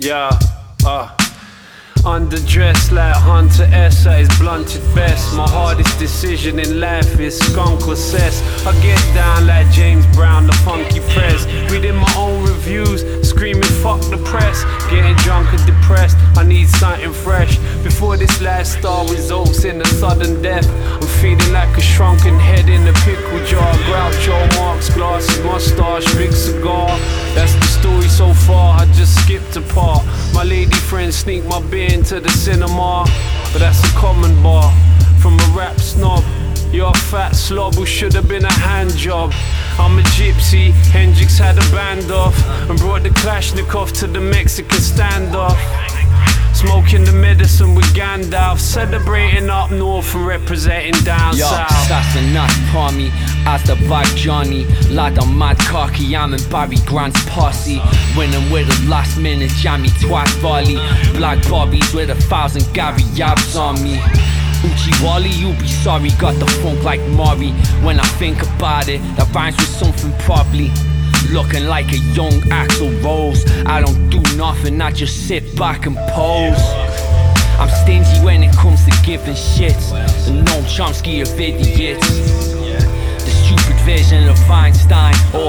Yeah, underdressed like Hunter S at his blunted best. My hardest decision in life is skunk or cess. I get down like James Brown, the funky press. Reading my own reviews, screaming fuck the press. Getting drunk and depressed, I need something fresh. Before this lifestyle results in a sudden death, I'm feeling like a shrunken head in a pickle jar. Groucho Marx, glasses, mustache, big cigar. That's the story so far, I just skipped a part. My lady friends sneak my beer into the cinema, but that's a common bar. From a rap snob, you're a fat slob who should have been a hand job. I'm a gypsy, Hendrix had a band off and brought the Kalashnikov to the Mexican standoff. Smoking the medicine with Gandalf, celebrating up north and representing down south. Assassinat på me as the bad Johnny. Lad, I'm mad cocky, I'm in Barry Grant's posse. Winning with a last minute jammy twice volley. Black Bobbies with 1,000 Gary Yabs on me. Uchi Wally, you be sorry, got the funk like Maury. When I think about it, that rhymes with something probably. Looking like a young Axl Rose. I don't do nothing, I just sit back and pose. I'm stingy when it comes to giving shits. The Noam Chomsky of idiots. The stupid vision of Einstein. Or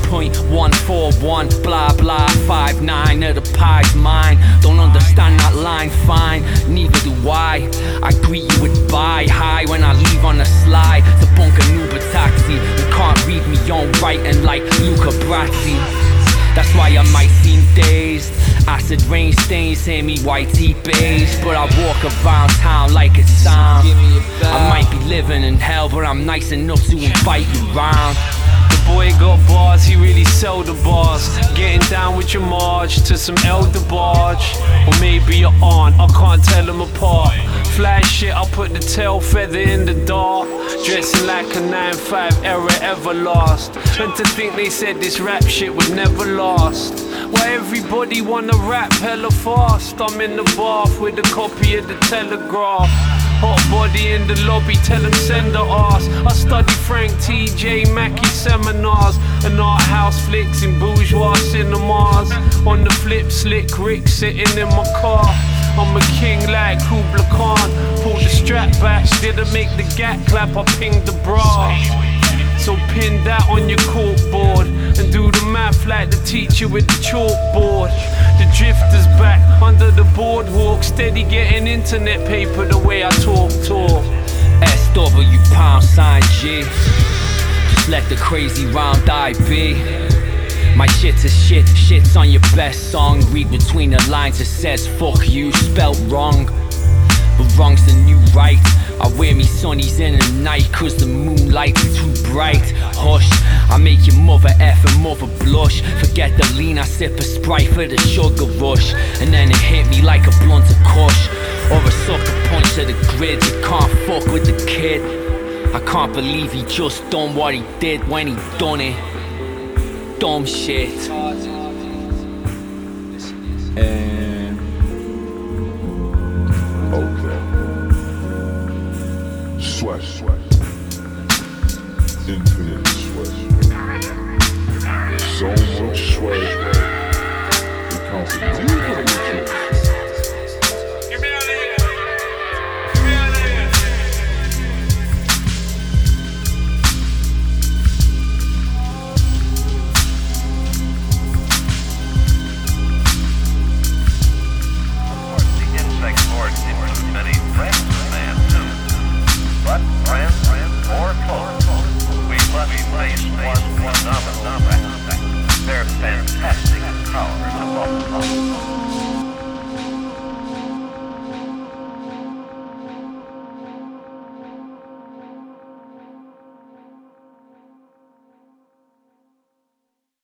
3.141 blah blah 59 of the pie's mine. Don't understand that line, fine, neither do I. I greet you with bye, hi when I leave on the slide. To bunk an Uber taxi, you can't read me on writing like Luca Brasi. That's why I might seem dazed. Acid rain stains, hear me white tea beige. But I walk around town like it's sound. I might be living in hell, but I'm nice enough to invite you round. The boy got bars, he really sell the bars. Getting down with your Marge to some Elder Barge. Or maybe your aunt, I can't tell them apart. Fly shit, I put the tail feather in the dark. Dressing like a 9-5 era Everlast. And to think they said this rap shit would never last. Why everybody wanna rap hella fast? I'm in the bath with a copy of the Telegraph. Hot body in the lobby, tell them send her ass. I study Frank T.J. Mackey seminars and art house flicks in bourgeois cinemas. On the flip, slick Rick sitting in my car. I'm a king like Kubla Khan. Pulled the strap back, didn't make the gat clap, I pinged the bra. So pin that on your corkboard and do the math like the teacher with the chalkboard. The drifter's back under the boardwalk, steady getting internet paper the way I talk. SW pound sign G. Just let the crazy round I be. My shit's a shit, shit's on your best song. Read between the lines, it says fuck you, spelt wrong. But wrong's the new right. I wear me sunnies in the night cause the moonlight's too bright. Hush, I make your mother F and mother blush. Forget the lean, I sip a Sprite for the sugar rush. And then it hit me like a blunt of kush. Or a sucker punch to the grid, you can't fuck with the kid. I can't believe he just done what he did when he done it. Dumb shit. And okay. Sweat, infinite sweat. So much sweat, it counts